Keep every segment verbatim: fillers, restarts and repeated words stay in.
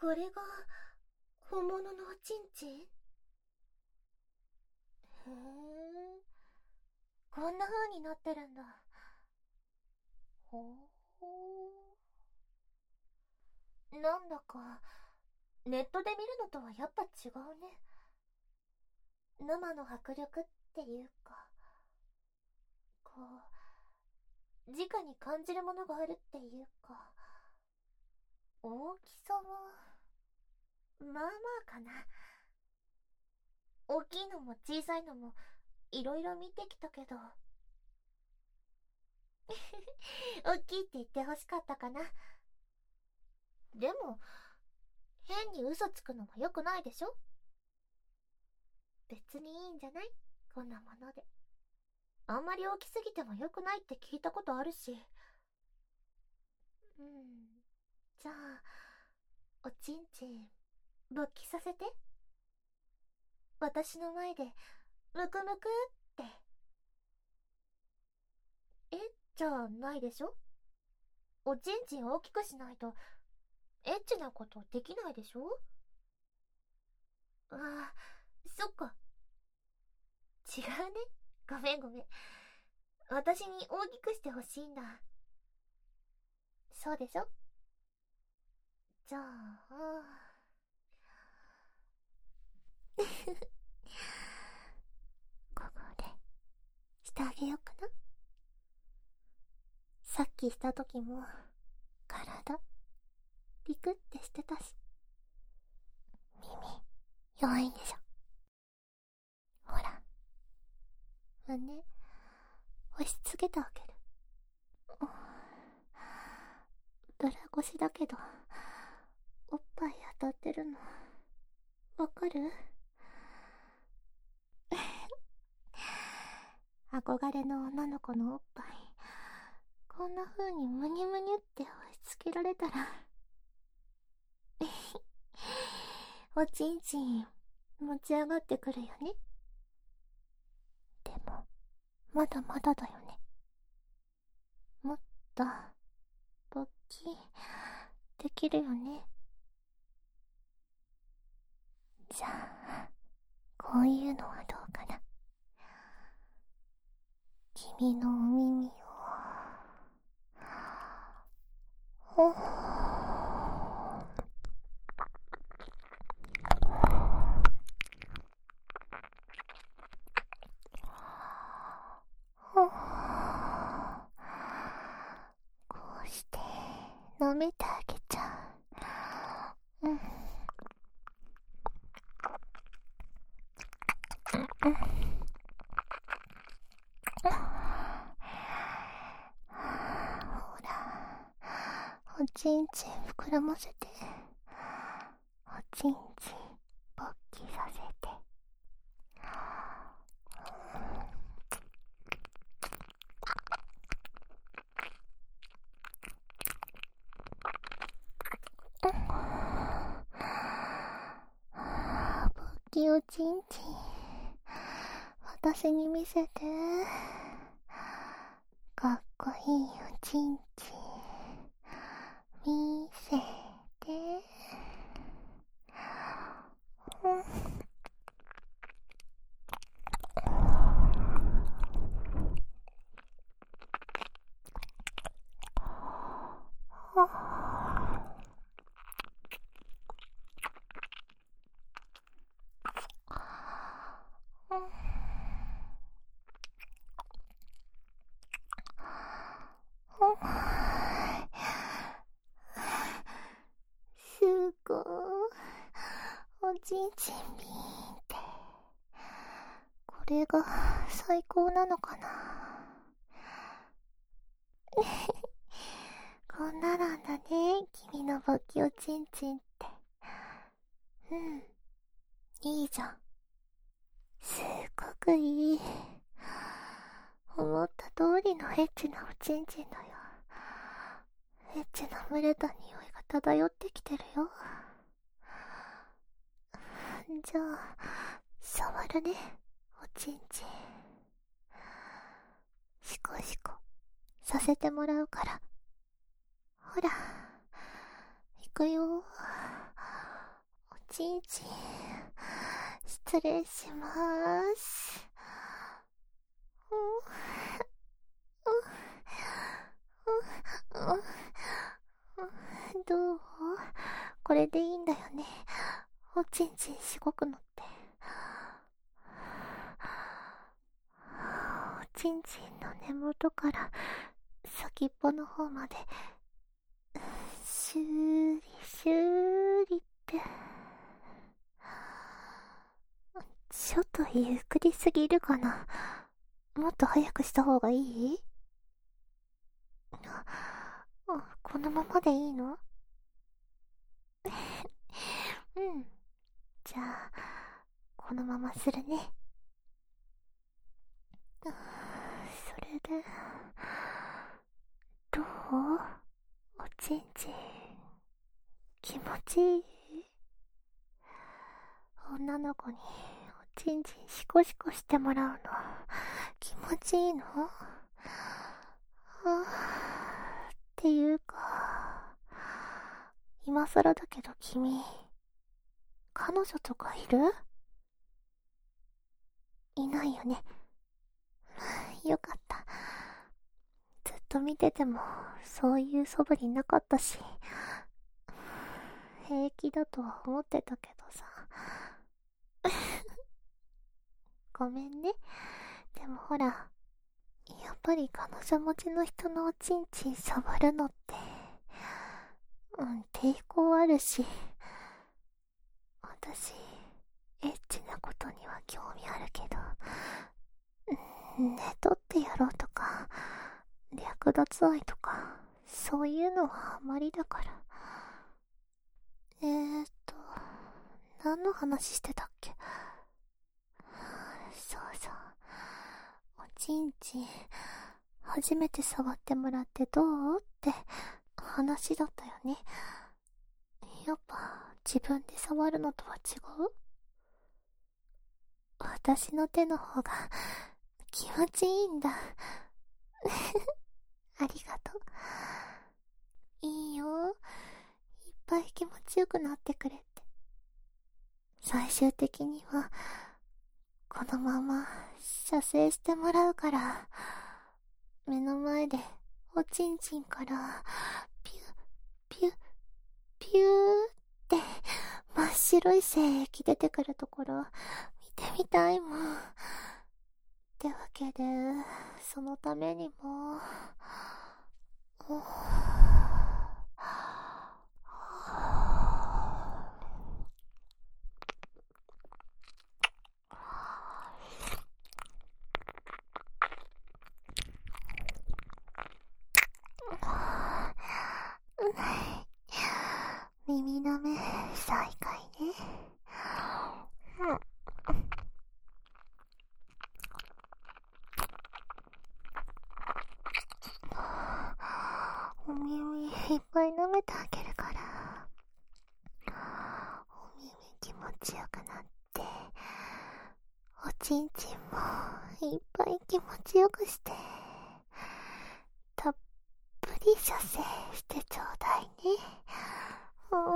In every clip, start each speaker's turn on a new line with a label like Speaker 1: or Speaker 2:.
Speaker 1: これが本物のおちんちん？へえ、こんな風になってるんだ。ほう。なんだかネットで見るのとはやっぱ違うね。生の迫力っていうか、こう直に感じるものがあるっていうか、大きさはまあまあかな。大きいのも小さいのもいろいろ見てきたけど大きいって言ってほしかったかな。でも変に嘘つくのも良くないでしょ。別にいいんじゃない、こんなもので。あんまり大きすぎても良くないって聞いたことあるし。うん、じゃあおちんちん勃起させて。私の前でムクムクって。え、じゃあないでしょ。おちんちん大きくしないとエッチなことできないでしょ。ああ、そっか。違うね。ごめんごめん。私に大きくしてほしいんだ。そうでしょ。じゃあここでしてあげようかな。さっきした時も体ビクってしてたし。耳弱いんでしょ。ほら、胸押し付けてあげる。ドラ越しだけどおっぱい当たってるのわかる？憧れの女の子のおっぱい、こんな風にムニムニって押し付けられたらおちんちん持ち上がってくるよね。でもまだまだだよね。もっと勃起できるよね。じゃあこういうのはどうかな。君のお耳をほっほっ、こうして舐めてあげちゃう。うん、うん、ほら、おちんちん膨らませて、おちんちん勃起させて。勃起おちんちん私に見せて。かっこいいおちんちん見せて。うん、すごいおちんちんビーンって。これが最高なのかな。こんななんだね、君の勃起おちんちんって。うん、いいじゃん。すっごくいい。思った通りのエッチなおちんちんだよ。エッチな蒸れた匂いが漂ってきてるよ。じゃあ触るね、おちんちん。シコシコさせてもらうから。ほら、いくよ。 ちんちん、失礼しまーす。どう？これでいいんだよね。おちんちんしごくのって。おちんちんの根元から先っぽの方までシューリシューリって。ちょっとゆっくりすぎるかな。もっと早くした方がいい？あ、このままでいいの？うん。じゃあ、このままするね。それで、どう？おちんちん、気持ちいい？女の子におちんちんシコシコしてもらうの、気持ちいいの？はぁ、っていうか、今更だけど君、彼女とかいる？いないよね。よかった。ずっと見ててもそういう素振りなかったし、平気だとは思ってたけどさ。ごめんね。でもほら、やっぱり彼女持ちの人のおちんちん触るのって、うん、抵抗あるし、私、エッチなことには興味あるけど、寝取ってやろうとか、略奪愛とか、そういうのはあまりだから。えーっと、何の話してたっけ？そうそう。おちんちん、初めて触ってもらってどう？って話だったよね。やっぱ自分で触るのとは違う？私の手の方が気持ちいいんだ。ありがとう。いいよ。いっぱい気持ちよくなってくれって。最終的には、このまま射精してもらうから、目の前でおちんちんからピュッピュッピューって真っ白い精液出てくるところ見てみたいもん。ってわけで、そのためにも、耳の目再開ね。お耳いっぱい舐めてあげるから、お耳気持ちよくなって、おちんちんもいっぱい気持ちよくして、たっぷり射精してちょうだいね。うん。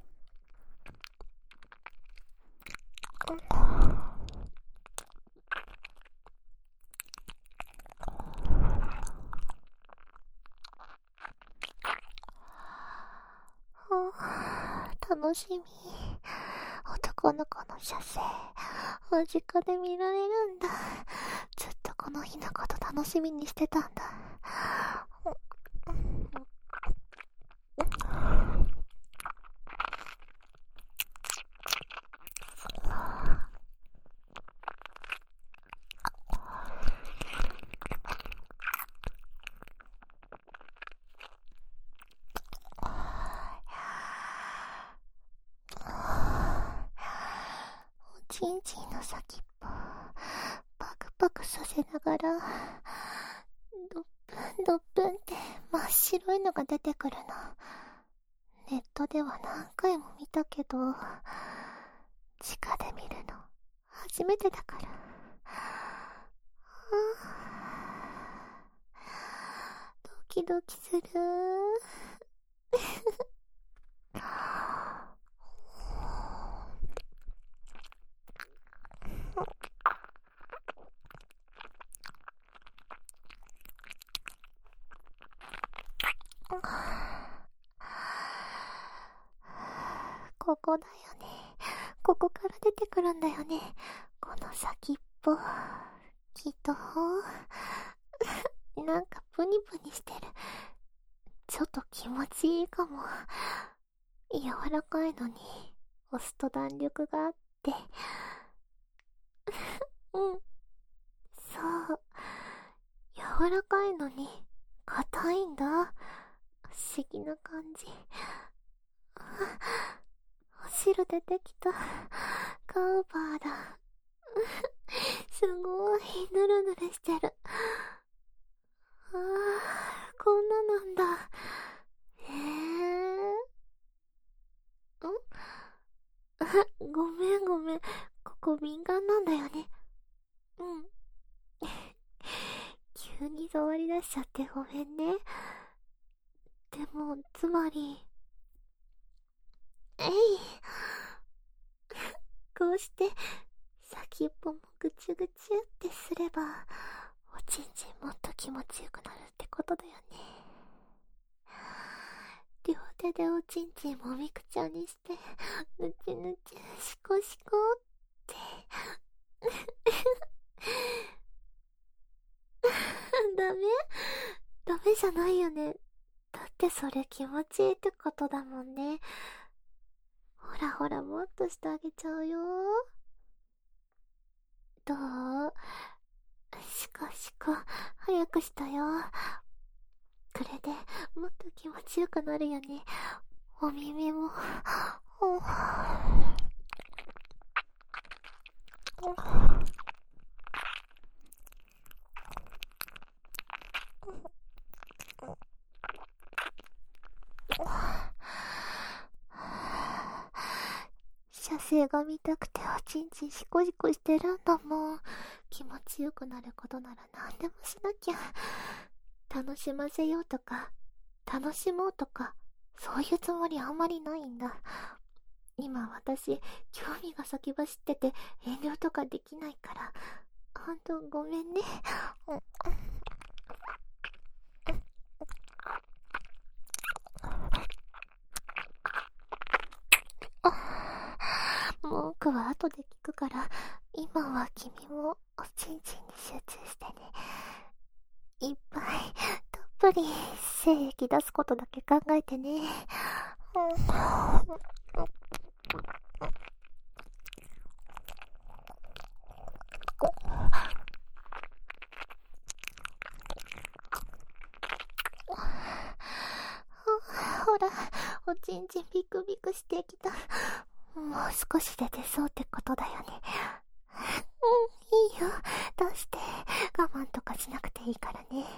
Speaker 1: 楽しみ。男の子の射精、間近で見られるんだ。ずっとこの日のこと楽しみにしてたんだ。おちんちんの先っぽパクパクさせながら、ドップンドップンって真っ白いのが出てくるの。ネットでは何回も見たけど、直で見るの初めてだから。ドキドキする。 ここだよね。ここから出てくるんだよね。この先っぽ。きっと、なんかプニプニしてる。ちょっと気持ちいいかも。柔らかいのに、押すと弾力があって。うん。そう。柔らかいのに、硬いんだ。不思議な感じ。お汁出てきた。カウバーだ。すごい、ぬるぬるしてる。ああ、こんななんだ。へえ。んごめんごめん。ここ敏感なんだよね。うん。急に触り出しちゃってごめんね。でも、つまり、えい。こうして、先っぽもぐちゅぐちゅってすれば、おちんちんもっと気持ちよくなるってことだよね。両手でおちんちんもみくちゃにして、ぬちぬち、しこしこって。ダメ？ダメじゃないよね。だってそれ気持ちいいってことだもんね。ほらほら、もっとしてあげちゃうよ。どう？しこしこ、早くしたよ。これでもっと気持ちよくなるよね。お耳も。ほ射精が見たくておちんちんシコシコしてるんだもん。気持ちよくなることなら何でもしなきゃ。楽しませようとか、楽しもうとか、そういうつもりあんまりないんだ。今私、興味が先走ってて遠慮とかできないから、ほんとごめんね。文句は後で聞くから、今は君もおちんちんに集中してね。いっぱいたっぷり精液出すことだけ考えてね。ほら、おちんちんビクビクしてきた。もう少しで出そうってことだよね。うん、いいよ。出して。我慢とかしなくていいからね。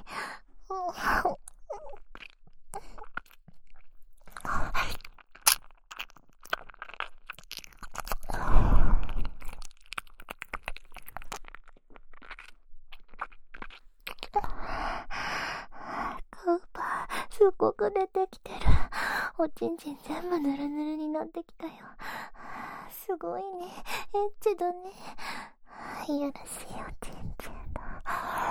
Speaker 1: カウパー、すっごく出てきてる。おちんちん全部ぬるぬるになってきたよ。すごいね。エッチだね。いやらしいおちんちんだ。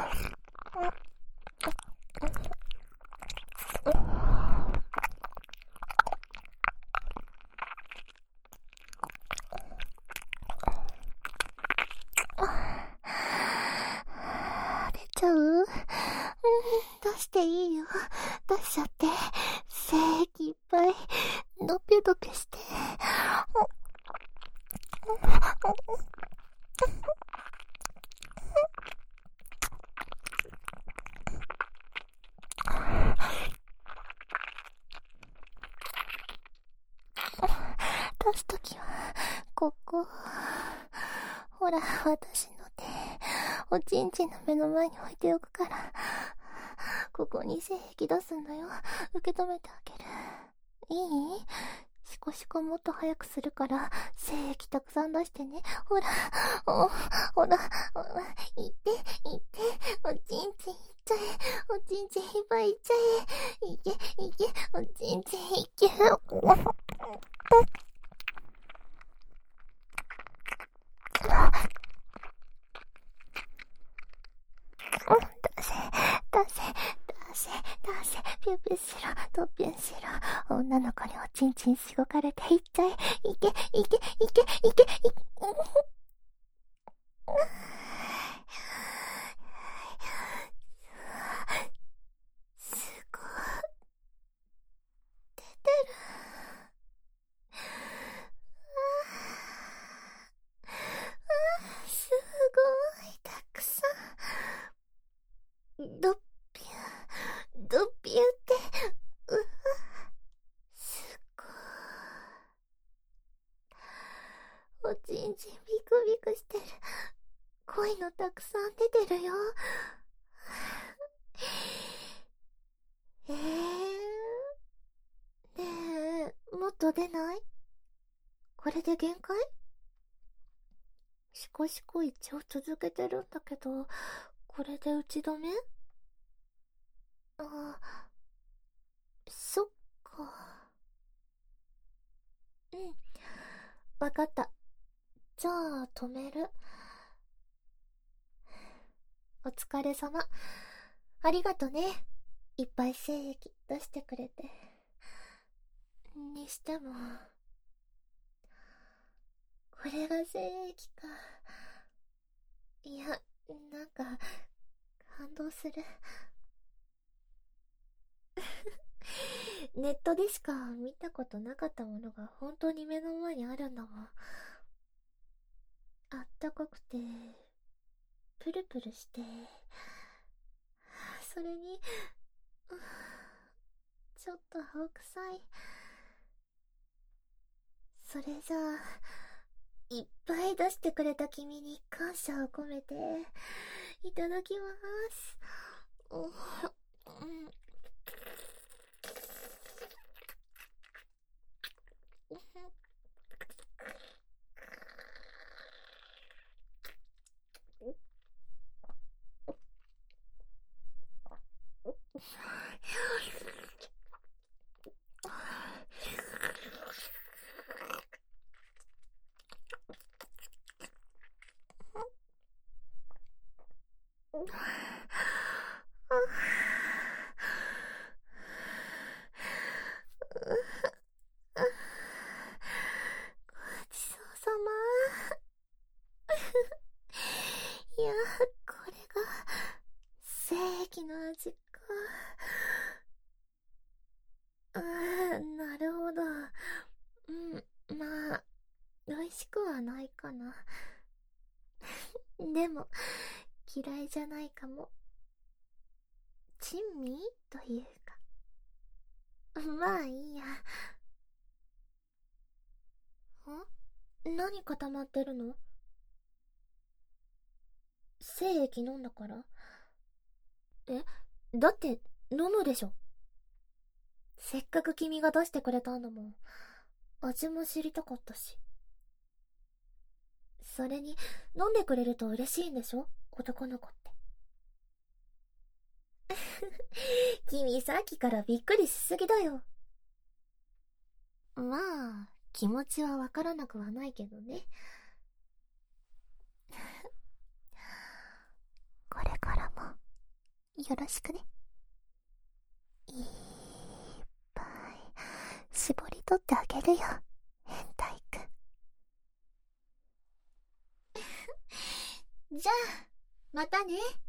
Speaker 1: 出ちゃう？うん、出していいよ。出しちゃって。精液いっぱい、ドピュドピュして。出すときは、ここ。ほら、私の手、おちんちんの目の前に置いておくから。ここに精液出すんだよ。受け止めてあげる。いい？シコシコもっと早くするから、精液たくさん出してね。ほら、お、ほら、ほら、いって、いって、おちんちんいっちゃえ。おちんちんいっぱいいっちゃえ。いけ、いけ、おちんちんいけ。出せ、出せ、出せ、出せ、ピュピュしろ、ドぴゅんしろ。女の子におちんちんしごかれていっちゃえ。いけ、いけ、いけ、いけ、いけ。すごい。出てる。すごいたくさん。ドッピュードッピューって、うわ、すごい。おちんちんビクビクしてる。濃いのたくさん出てるよ。えー、ねえ、もっと出ない？これで限界？シコシコ一応続けてるんだけど、これで打ち止め？あ、そっか。うん、わかった。じゃあ止める。お疲れ様。ありがとね。いっぱい精液出してくれて。にしても、これが精液か。いや、なんか感動する。ネットでしか見たことなかったものが本当に目の前にあるんだもん。あったかくてプルプルして、それにちょっと青臭い。それじゃあいっぱい出してくれた君に感謝を込めていただきます。うん、ごちそうさま。いや、これが精液の味か。あー、なるほど。うん、まあ美味しくはないかな。でも嫌いじゃないかも。珍味というか、まあいいや。ん？何固まってるの？精液飲んだから？え、だって飲むでしょ。せっかく君が出してくれたんだもん。味も知りたかったし。それに飲んでくれると嬉しいんでしょ、男の子って。君さっきからびっくりしすぎだよ。まあ気持ちはわからなくはないけどね。これからもよろしくね。いっぱい絞り取ってあげるよ、変態くん。じゃあまたね。